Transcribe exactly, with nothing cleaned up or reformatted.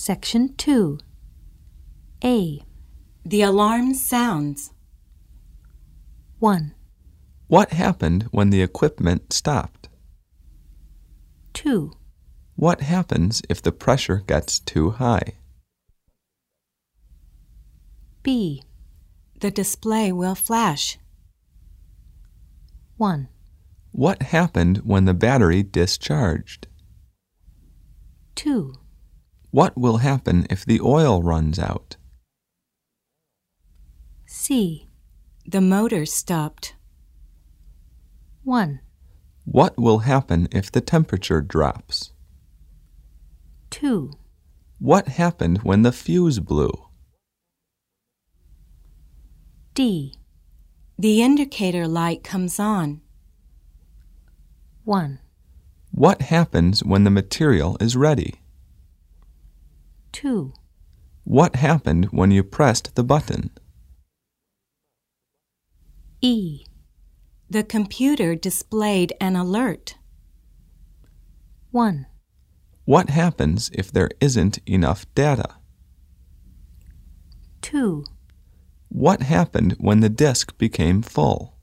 Section two. A. The alarm sounds. one. What happened when the equipment stopped? two. What happens if the pressure gets too high? B. The display will flash. one. What happened when the battery discharged? two. What will happen if the oil runs out? C. The motor stopped. one. What will happen if the temperature drops? two. What happened when the fuse blew? D. The indicator light comes on. one. What happens when the material is ready? two. What happened when you pressed the button? E. The computer displayed an alert. one. What happens if there isn't enough data? two. What happened when the disk became full?